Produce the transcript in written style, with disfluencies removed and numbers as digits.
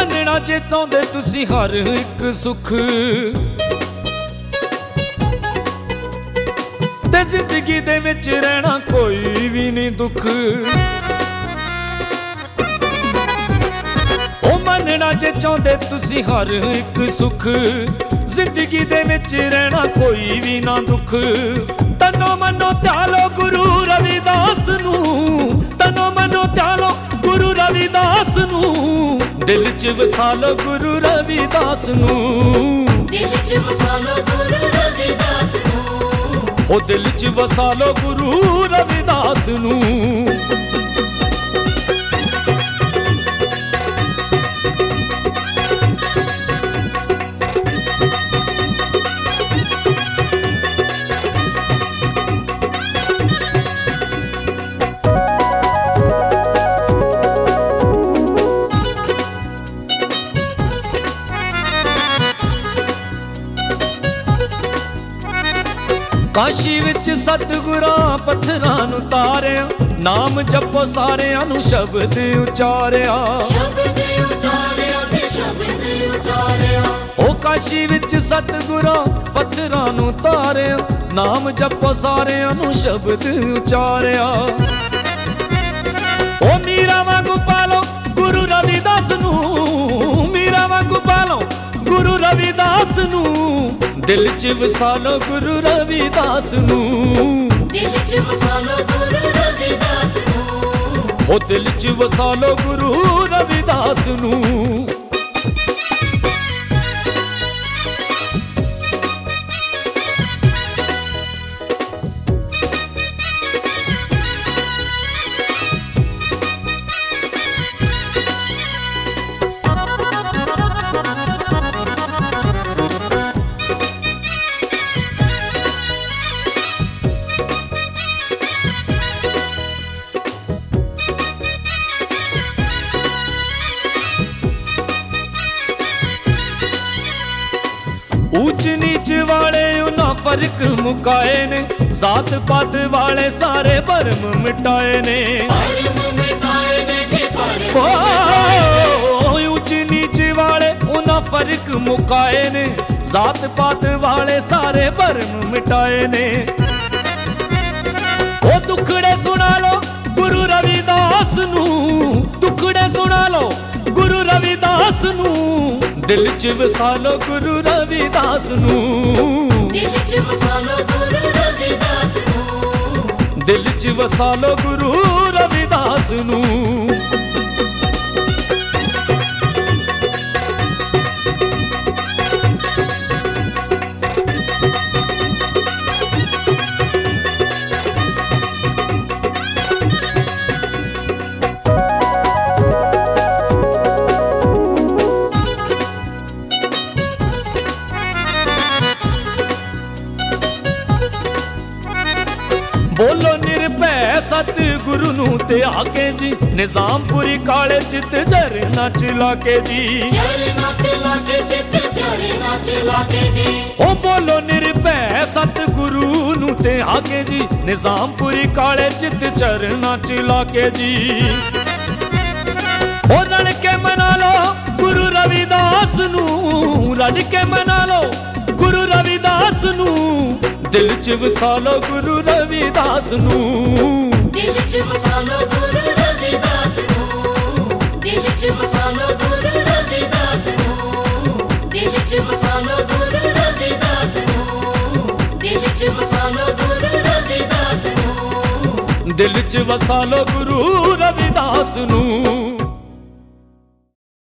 मनना जे चाहुंदे तुसी हर एक सुख ते जिंदगी दे विच रहना कोई भी नहीं दुख। ओ मनना जे चाहुंदे तुसी हर एक सुख जिंदगी दे विच रहना कोई भी ना दुख। तनो मनो त्यालो गुरु रविदास नू, तनो मनो त्यालो गुरु रविदास नू, दिल च वसालो गुरु रविदास नू, दिल च वसालो गुरु रविदास नू, ओ दिल च वसालो गुरु रविदास नू। काशी विच सतगुरां पत्थरां नूं तारिया, नाम जपो सारियां नूं शब्द उचारिया, शब्द उचारिया जी शब्द उचारिया। ओ काशी विच सतगुरां पत्थरां नूं तारिया, नाम जपो सारियां नूं शब्द उचारिया। ओ मीरा वांगू पालो गुरु रविदास नूं, मीरा वांगू पालो गुरु रविदास नूं, दिल च वसालो गुरु रविदास नू, दिल च वसालो गुरु रविदास नू, ओ दिल च वसालो गुरु रविदास नू। ऊंच नीच वाले उन्हां फर्क मुकाए ने, जात पात वाले सारे भरम मिटाए ने, ऊंच नीच वाले उन्हां फर्क मुकाए ने, जात पात वाले सारे भरम मिटाए ने। ओ दुखड़े सुना लो गुरु रविदास नू, दुखड़े सुना लो गुरु रविदास नू, दिल च वसालो गुरु रविदास नू, दिल च वसालो गुरु रविदास नू, दिल च वसालो गुरु रविदास नू। बोलो निर्भय सतगुरु नू ते आके जी, निजामपुरी काले चित झरना चिलाके जी, झरना चिलाके चित झरना चिलाके जी। ओ बोलो निर्भय सतगुरु नू ते आके जी, निजामपुरी काले चित झरना चिलाके जी। ओ रल के मना लो गुरु रविदास नू, रल के मना लो गुरु रविदास नू, दिल च वसालो गुरु रविदास नू, दिल च वसालो गुरु रविदास नू, दिल च वसालो गुरु रविदास नू, दिल च वसालो गुरु रविदास नू, दिल च वसालो गुरु रविदास नू, दिल च वसालो गुरु रविदास नू।